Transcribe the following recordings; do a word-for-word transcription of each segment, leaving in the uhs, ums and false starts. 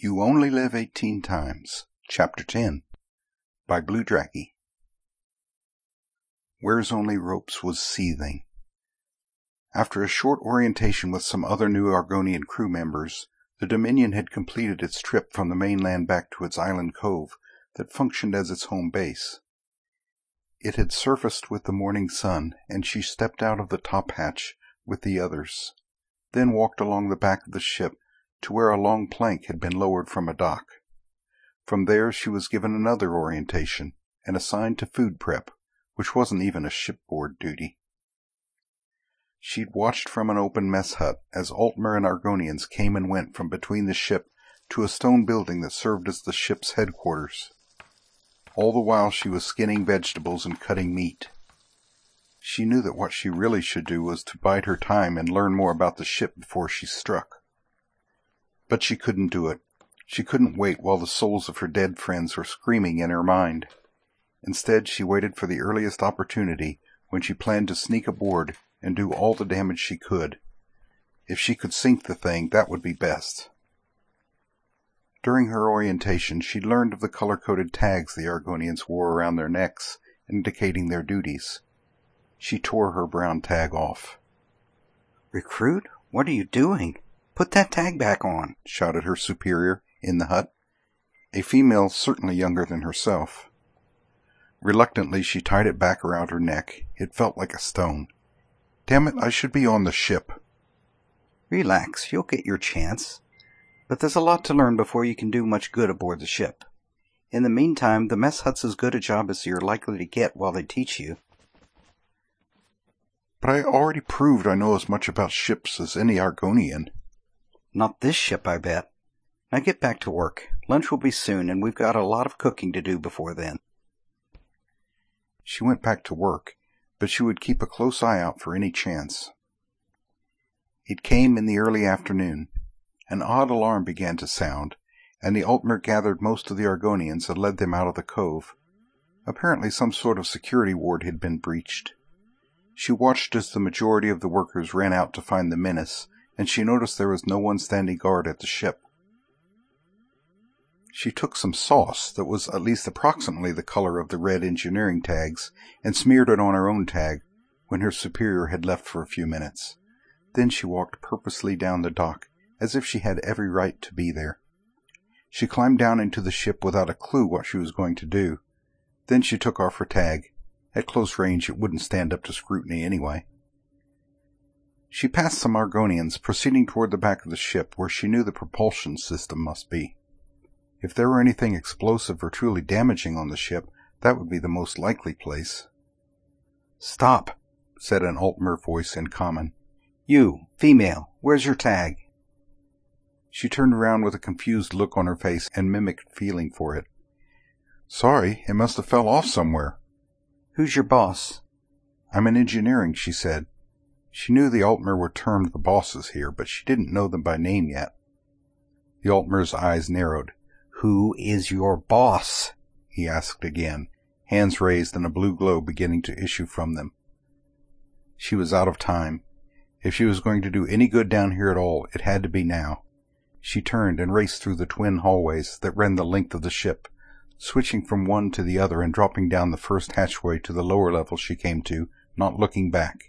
You Only Live Eighteen Times, Chapter ten, by Blue Dracky. Where's Only Ropes was seething. After a short orientation with some other new Argonian crew members, the Dominion had completed its trip from the mainland back to its island cove that functioned as its home base. It had surfaced with the morning sun, and she stepped out of the top hatch with the others, then walked along the back of the ship to where a long plank had been lowered from a dock. From there she was given another orientation and assigned to food prep, which wasn't even a shipboard duty. She'd watched from an open mess hut as Altmer and Argonians came and went from between the ship to a stone building that served as the ship's headquarters. All the while she was skinning vegetables and cutting meat. She knew that what she really should do was to bide her time and learn more about the ship before she struck. But she couldn't do it. She couldn't wait while the souls of her dead friends were screaming in her mind. Instead, she waited for the earliest opportunity when she planned to sneak aboard and do all the damage she could. If she could sink the thing, that would be best. During her orientation, she learned of the color-coded tags the Argonians wore around their necks, indicating their duties. She tore her brown tag off. "Recruit, what are you doing? Put that tag back on," shouted her superior in the hut, a female certainly younger than herself. Reluctantly, she tied it back around her neck. It felt like a stone. Damn it, I should be on the ship. "Relax, you'll get your chance. But there's a lot to learn before you can do much good aboard the ship. In the meantime, the mess hut's as good a job as you're likely to get while they teach you." "But I already proved I know as much about ships as any Argonian." "Not this ship, I bet. Now get back to work. Lunch will be soon, and we've got a lot of cooking to do before then." She went back to work, but she would keep a close eye out for any chance. It came in the early afternoon. An odd alarm began to sound, and the Altmer gathered most of the Argonians and led them out of the cove. Apparently some sort of security ward had been breached. She watched as the majority of the workers ran out to find the menace, and she noticed there was no one standing guard at the ship. She took some sauce that was at least approximately the color of the red engineering tags and smeared it on her own tag when her superior had left for a few minutes. Then she walked purposely down the dock as if she had every right to be there. She climbed down into the ship without a clue what she was going to do. Then she took off her tag. At close range it wouldn't stand up to scrutiny anyway. She passed some Argonians, proceeding toward the back of the ship where she knew the propulsion system must be. If there were anything explosive or truly damaging on the ship, that would be the most likely place. "Stop," said an Altmer voice in common. "You, female, where's your tag?" She turned around with a confused look on her face and mimicked feeling for it. "Sorry, it must have fell off somewhere." "Who's your boss?" "I'm in engineering," she said. She knew the Altmer were termed the bosses here, but she didn't know them by name yet. The Altmer's eyes narrowed. "Who is your boss?" he asked again, hands raised and a blue glow beginning to issue from them. She was out of time. If she was going to do any good down here at all, it had to be now. She turned and raced through the twin hallways that ran the length of the ship, switching from one to the other and dropping down the first hatchway to the lower level she came to, not looking back.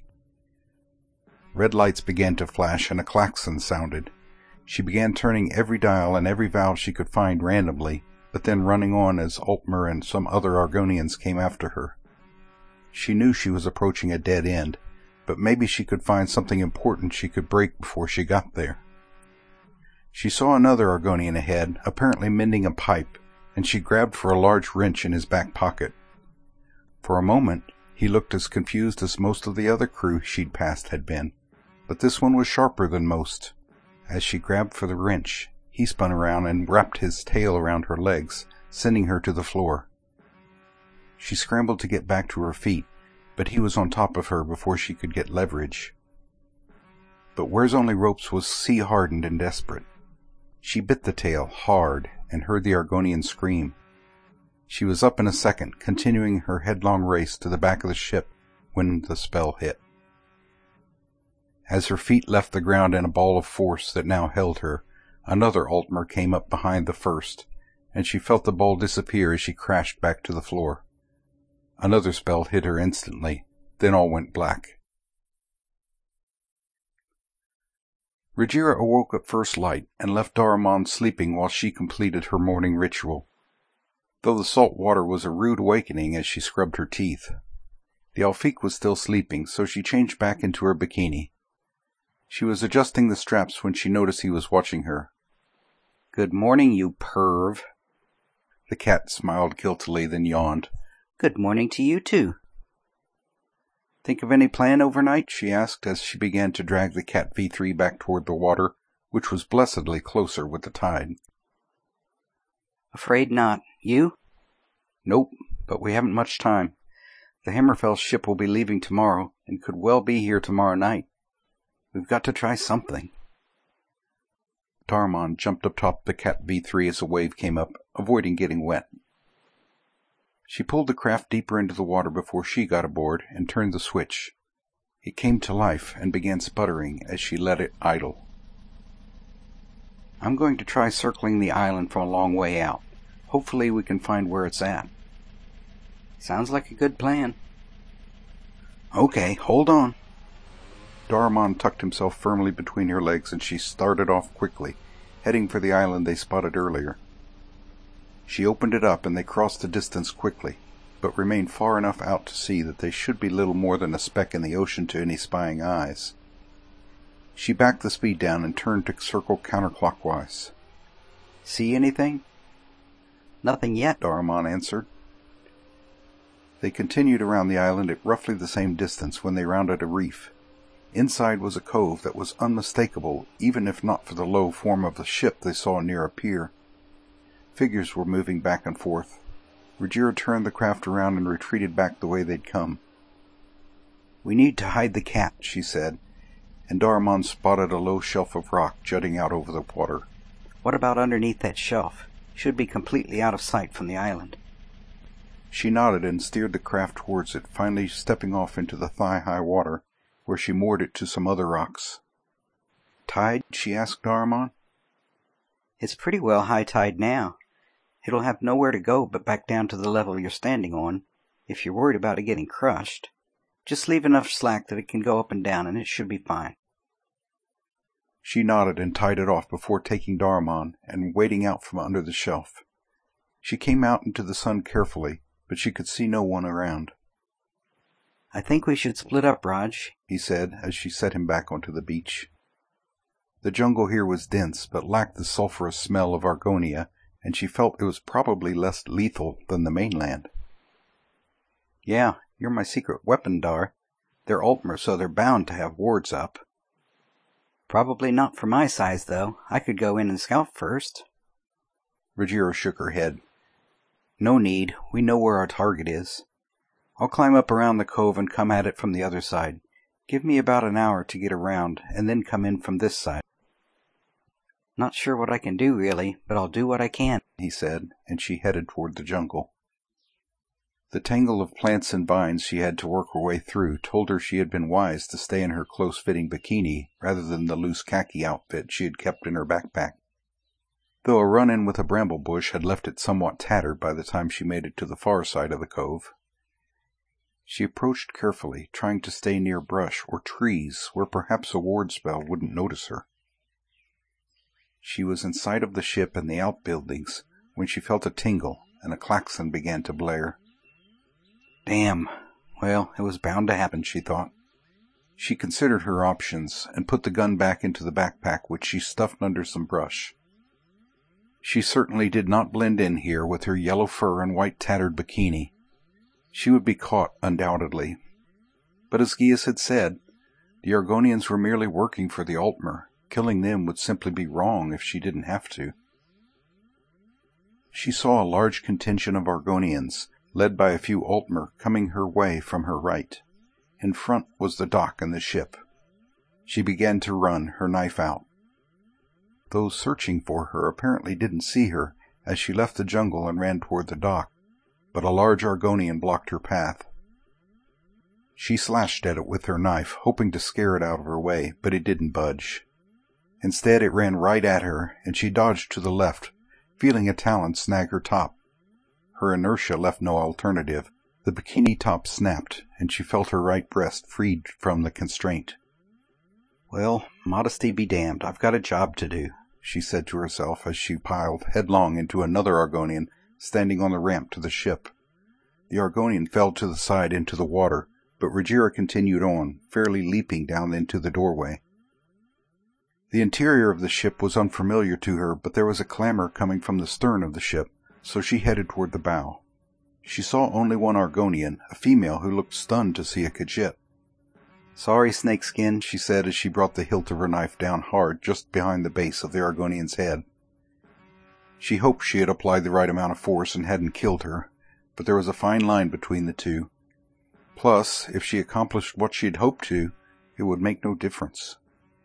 Red lights began to flash and a klaxon sounded. She began turning every dial and every valve she could find randomly, but then running on as Altmer and some other Argonians came after her. She knew she was approaching a dead end, but maybe she could find something important she could break before she got there. She saw another Argonian ahead, apparently mending a pipe, and she grabbed for a large wrench in his back pocket. For a moment, he looked as confused as most of the other crew she'd passed had been, but this one was sharper than most. As she grabbed for the wrench, he spun around and wrapped his tail around her legs, sending her to the floor. She scrambled to get back to her feet, but he was on top of her before she could get leverage. But Where's Only Ropes was sea-hardened and desperate. She bit the tail hard and heard the Argonian scream. She was up in a second, continuing her headlong race to the back of the ship when the spell hit. As her feet left the ground in a ball of force that now held her, Another Altmer came up behind the first, and she felt the ball disappear as she crashed back to the floor. Another spell hit her instantly, then all went black. Rhaegyra awoke at first light and left Dharaman sleeping while she completed her morning ritual, though the salt water was a rude awakening as she scrubbed her teeth. The Alfiq was still sleeping, so she changed back into her bikini. She was adjusting the straps when she noticed he was watching her. "Good morning, you perv." The cat smiled guiltily, then yawned. "Good morning to you, too." "Think of any plan overnight?" she asked as she began to drag the Cat V three back toward the water, which was blessedly closer with the tide. "Afraid not. You?" "Nope, but we haven't much time. The Hammerfell ship will be leaving tomorrow, and could well be here tomorrow night. We've got to try something." Dharaman jumped up top the Cat V three as a wave came up, avoiding getting wet. She pulled the craft deeper into the water before she got aboard and turned the switch. It came to life and began sputtering as she let it idle. "I'm going to try circling the island from a long way out. Hopefully we can find where it's at." "Sounds like a good plan." "Okay, hold on." Dharaman tucked himself firmly between her legs and she started off quickly, heading for the island they spotted earlier. She opened it up and they crossed the distance quickly, but remained far enough out to sea that they should be little more than a speck in the ocean to any spying eyes. She backed the speed down and turned to circle counterclockwise. "See anything?" "Nothing yet," Dharaman answered. They continued around the island at roughly the same distance when they rounded a reef. Inside was a cove that was unmistakable, even if not for the low form of the ship they saw near a pier. Figures were moving back and forth. Rhaegyra turned the craft around and retreated back the way they'd come. "We need to hide the cat," she said, and Dharaman spotted a low shelf of rock jutting out over the water. "What about underneath that shelf? Should be completely out of sight from the island." She nodded and steered the craft towards it, finally stepping off into the thigh-high water, where she moored it to some other rocks. "Tide?" she asked Dharaman. "It's pretty well high tide now. It'll have nowhere to go but back down to the level you're standing on, if you're worried about it getting crushed. Just leave enough slack that it can go up and down, and it should be fine." She nodded and tied it off before taking Dharaman and wading out from under the shelf. She came out into the sun carefully, but she could see no one around. "I think we should split up, Raj," he said as she set him back onto the beach. The jungle here was dense, but lacked the sulphurous smell of Argonia, and she felt it was probably less lethal than the mainland. "Yeah, you're my secret weapon, Dar. They're Altmer, so they're bound to have wards up." "Probably not for my size, though. I could go in and scout first." Rhaegyra shook her head. "No need. We know where our target is. I'll climb up around the cove and come at it from the other side. Give me about an hour to get around, and then come in from this side." "Not sure what I can do, really, but I'll do what I can," he said, and she headed toward the jungle. The tangle of plants and vines she had to work her way through told her she had been wise to stay in her close-fitting bikini rather than the loose khaki outfit she had kept in her backpack, though a run-in with a bramble bush had left it somewhat tattered by the time she made it to the far side of the cove. She approached carefully, trying to stay near brush or trees where perhaps a ward spell wouldn't notice her. She was in sight of the ship and the outbuildings when she felt a tingle and a klaxon began to blare. Damn. Well, it was bound to happen, she thought. She considered her options and put the gun back into the backpack, which she stuffed under some brush. She certainly did not blend in here with her yellow fur and white tattered bikini. She would be caught, undoubtedly. But as Gias had said, the Argonians were merely working for the Altmer. Killing them would simply be wrong if she didn't have to. She saw a large contingent of Argonians, led by a few Altmer, coming her way from her right. In front was the dock and the ship. She began to run, her knife out. Those searching for her apparently didn't see her as she left the jungle and ran toward the dock, but a large Argonian blocked her path. She slashed at it with her knife, hoping to scare it out of her way, but it didn't budge. Instead, it ran right at her, and she dodged to the left, feeling a talon snag her top. Her inertia left no alternative. The bikini top snapped, and she felt her right breast freed from the constraint. "Well, modesty be damned, I've got a job to do," she said to herself as she piled headlong into another Argonian standing on the ramp to the ship. The Argonian fell to the side into the water, but Rhaegyra continued on, fairly leaping down into the doorway. The interior of the ship was unfamiliar to her, but there was a clamor coming from the stern of the ship, so she headed toward the bow. She saw only one Argonian, a female who looked stunned to see a Khajiit. "Sorry, Snakeskin," she said as she brought the hilt of her knife down hard just behind the base of the Argonian's head. She hoped she had applied the right amount of force and hadn't killed her, but there was a fine line between the two. Plus, if she accomplished what she had hoped to, it would make no difference.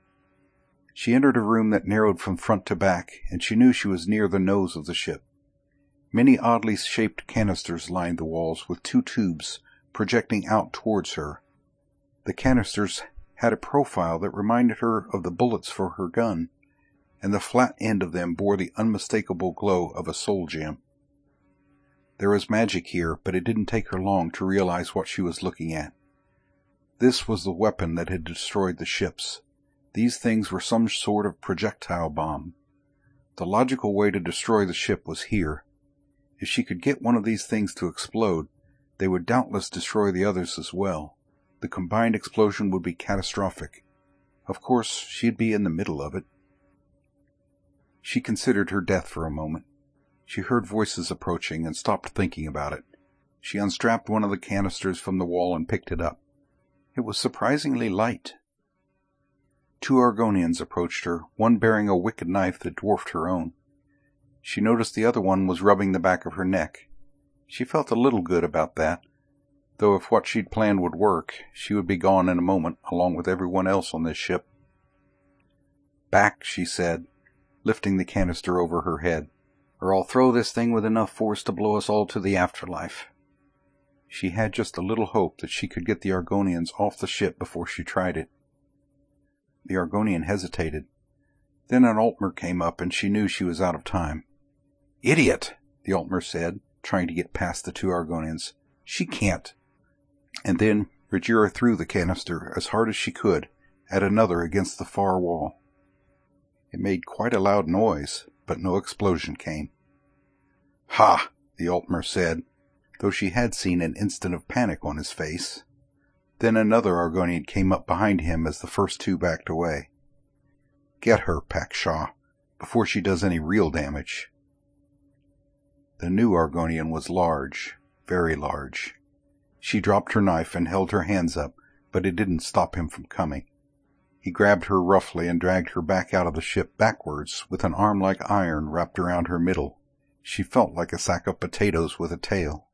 She entered a room that narrowed from front to back, and she knew she was near the nose of the ship. Many oddly shaped canisters lined the walls, with two tubes projecting out towards her. The canisters had a profile that reminded her of the bullets for her gun, and the flat end of them bore the unmistakable glow of a soul gem. There was magic here, but it didn't take her long to realize what she was looking at. This was the weapon that had destroyed the ships. These things were some sort of projectile bomb. The logical way to destroy the ship was here. If she could get one of these things to explode, they would doubtless destroy the others as well. The combined explosion would be catastrophic. Of course, she'd be in the middle of it. She considered her death for a moment. She heard voices approaching and stopped thinking about it. She unstrapped one of the canisters from the wall and picked it up. It was surprisingly light. Two Argonians approached her, one bearing a wicked knife that dwarfed her own. She noticed the other one was rubbing the back of her neck. She felt a little good about that, though if what she'd planned would work, she would be gone in a moment, along with everyone else on this ship. "Back," she said, lifting the canister over her head, "or I'll throw this thing with enough force to blow us all to the afterlife." She had just a little hope that she could get the Argonians off the ship before she tried it. The Argonian hesitated. Then an Altmer came up, and she knew she was out of time. "Idiot!" the Altmer said, trying to get past the two Argonians. "She can't." And then Rhaegyra threw the canister as hard as she could at another against the far wall. It made quite a loud noise, but no explosion came. "Ha!" the Altmer said, though she had seen an instant of panic on his face. Then another Argonian came up behind him as the first two backed away. "Get her, Pakshaw, before she does any real damage." The new Argonian was large, very large. She dropped her knife and held her hands up, but it didn't stop him from coming. He grabbed her roughly and dragged her back out of the ship backwards with an arm like iron wrapped around her middle. She felt like a sack of potatoes with a tail.